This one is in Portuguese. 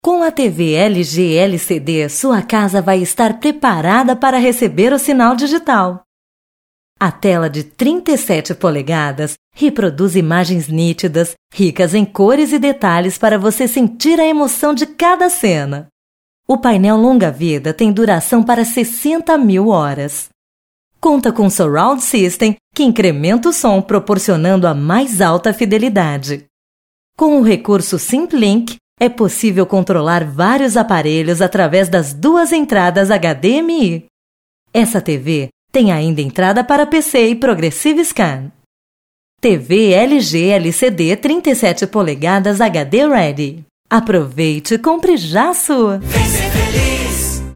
Com a TV LG LCD, sua casa vai estar preparada para receber o sinal digital. A tela de 37 polegadas reproduz imagens nítidas, ricas em cores e detalhes para você sentir a emoção de cada cena. O painel longa-vida tem duração para 60.000 horas. Conta com Surround System, que incrementa o som proporcionando a mais alta fidelidade. Com o recurso SimpLink, é possível controlar vários aparelhos através das duas entradas HDMI. Essa TV tem ainda entrada para PC e Progressive Scan. TV LG LCD 37 polegadas HD Ready. Aproveite e compre já a sua! Vem ser feliz!